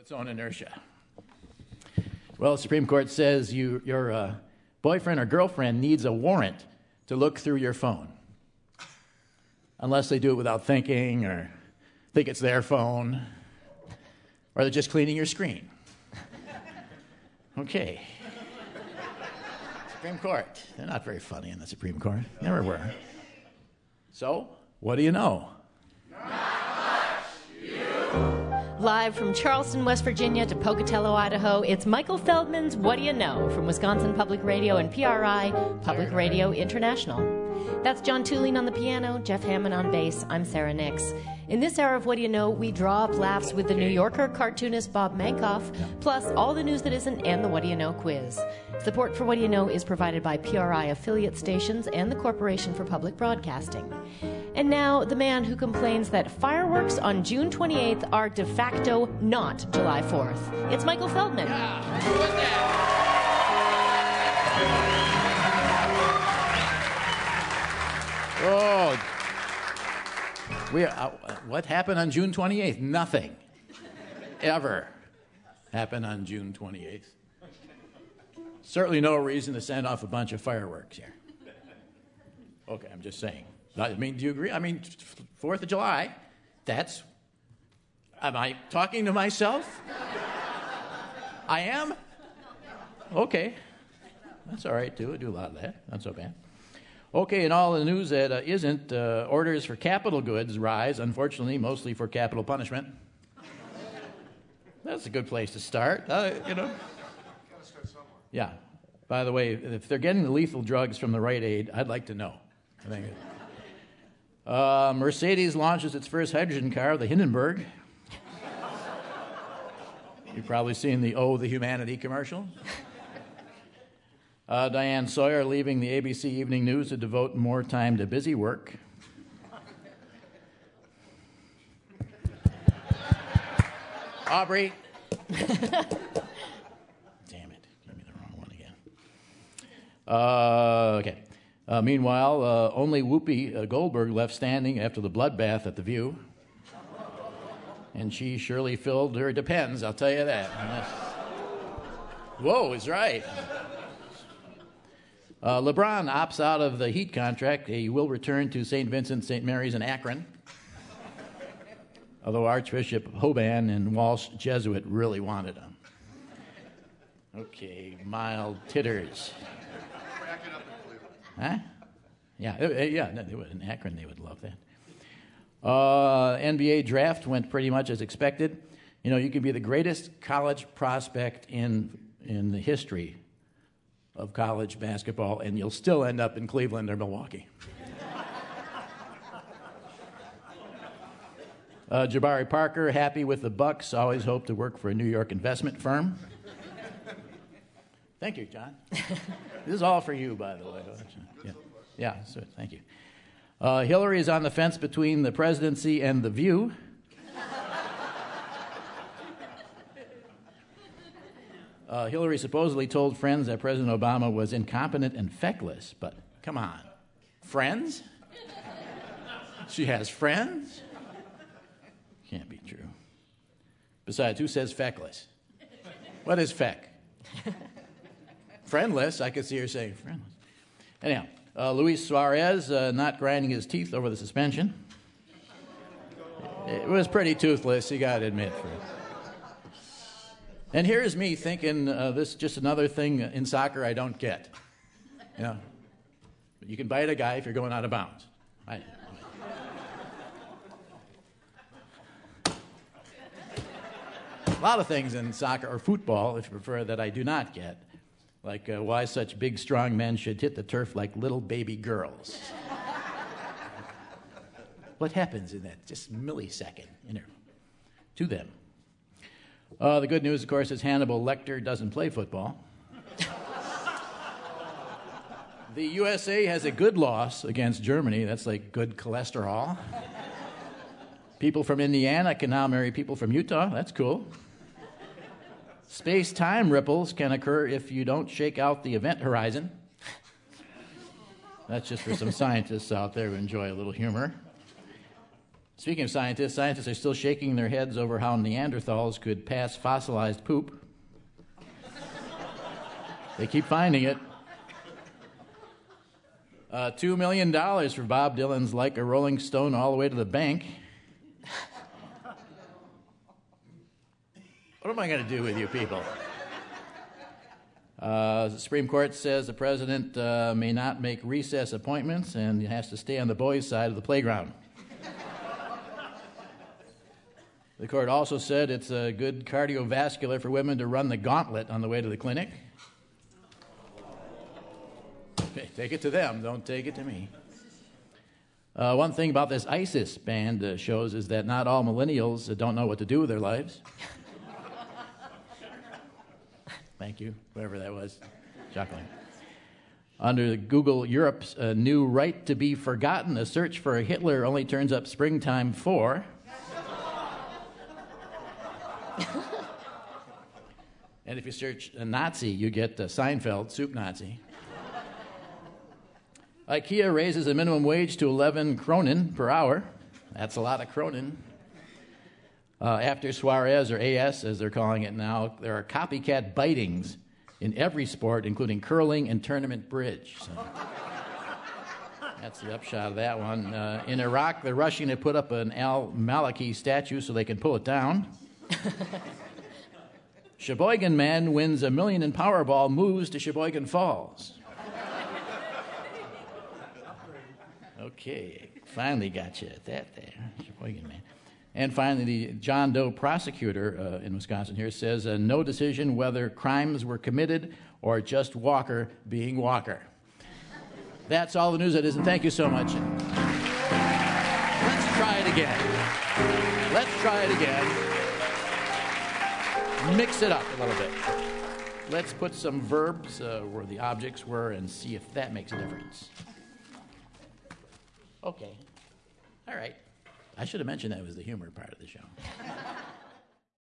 its own inertia. Well, the Supreme Court says your boyfriend or girlfriend needs a warrant to look through your phone. Unless they do it without thinking or think it's their phone. Or they're just cleaning your screen. Okay. Supreme Court. They're not very funny in the Supreme Court. Never were. So, what do you know? Live from Charleston, West Virginia to Pocatello, Idaho, it's Michael Feldman's What Do You Know? From Wisconsin Public Radio and PRI, Public Radio International. That's John Tooling on the piano, Jeff Hammond on bass. I'm Sarah Nix. In this hour of What Do You Know, we draw up laughs with the New Yorker cartoonist Bob Mankoff, plus all the news that isn't and the What Do You Know quiz. Support for What Do You Know is provided by PRI affiliate stations and the Corporation for Public Broadcasting. And now, the man who complains that fireworks on June 28th are de facto not July 4th. It's Michael Feldman. Yeah, who was that? Oh, what happened on June 28th? Nothing. Ever happened on June 28th. Certainly no reason to send off a bunch of fireworks here. Okay, I'm just saying. I mean, do you agree? I mean, 4th of July, that's... Am I talking to myself? I am? Okay. That's all right, too. I do a lot of that. Not so bad. Okay, in all the news that isn't, orders for capital goods rise, unfortunately, mostly for capital punishment. That's a good place to start, you know. Gotta start somewhere. Yeah. By the way, if they're getting the lethal drugs from the Rite Aid, I'd like to know. I think Mercedes launches its first hydrogen car, the Hindenburg. You've probably seen the Oh, the Humanity commercial. Diane Sawyer leaving the ABC Evening News to devote more time to busy work. Aubrey. Damn it. Give me the wrong one again. Okay. Meanwhile, only Whoopi Goldberg left standing after the bloodbath at The View. And she surely filled her depends, I'll tell you that. Whoa, is right. LeBron opts out of the Heat contract. He will return to St. Vincent, St. Mary's in Akron. Although Archbishop Hoban and Walsh Jesuit really wanted him. Okay, mild titters. Back it up in Cleveland. Huh? Yeah, they would. In Akron, they would love that. NBA draft went pretty much as expected. You know, you could be the greatest college prospect in the history of college basketball, and you'll still end up in Cleveland or Milwaukee. Jabari Parker, happy with the Bucks, always hoped to work for a New York investment firm. Thank you, John. This is all for you, by the way. Yeah, so thank you. Hillary is on the fence between the presidency and The View. Hillary supposedly told friends that President Obama was incompetent and feckless, but come on. Friends? She has friends? Can't be true. Besides, who says feckless? What is feck? Friendless? I could see her saying friendless. Anyhow, Luis Suarez not grinding his teeth over the suspension. It was pretty toothless, you got to admit. And here's me thinking this is just another thing in soccer I don't get. You know, you can bite a guy if you're going out of bounds. A lot of things in soccer or football, if you prefer, that I do not get. Like why such big, strong men should hit the turf like little baby girls. What happens in that just millisecond to them? The good news, of course, is Hannibal Lecter doesn't play football. The USA has a good loss against Germany. That's like good cholesterol. People from Indiana can now marry people from Utah. That's cool. Space-time ripples can occur if you don't shake out the event horizon. That's just for some scientists out there who enjoy a little humor. Speaking of scientists, scientists are still shaking their heads over how Neanderthals could pass fossilized poop. They keep finding it. $2 million for Bob Dylan's Like a Rolling Stone All the Way to the Bank. What am I going to do with you people? The Supreme Court says the president may not make recess appointments and has to stay on the boys' side of the playground. The court also said it's good cardiovascular for women to run the gauntlet on the way to the clinic. Take it to them, don't take it to me. One thing about this ISIS band shows is that not all millennials don't know what to do with their lives. Thank you, whoever that was, chuckling. Under Google Europe's new right to be forgotten, a search for a Hitler only turns up Springtime 4. And if you search a Nazi, you get Seinfeld, Soup Nazi. IKEA raises the minimum wage to 11 kronen per hour. That's a lot of kronen. After Suarez, or AS as they're calling it now, there are copycat bitings in every sport, including curling and tournament bridge. So that's the upshot of that one. In Iraq, they're rushing to put up an al-Maliki statue so they can pull it down. Sheboygan man wins $1 million in Powerball, moves to Sheboygan Falls. Okay, finally got you at that there, Sheboygan man. And finally, the John Doe prosecutor in Wisconsin here says no decision whether crimes were committed or just Walker being Walker. That's all the news it is, and thank you so much. Let's try it again. Let's try it again. Mix it up a little bit. Let's put some verbs where the objects were and see if that makes a difference. Okay. All right. I should have mentioned that was the humor part of the show.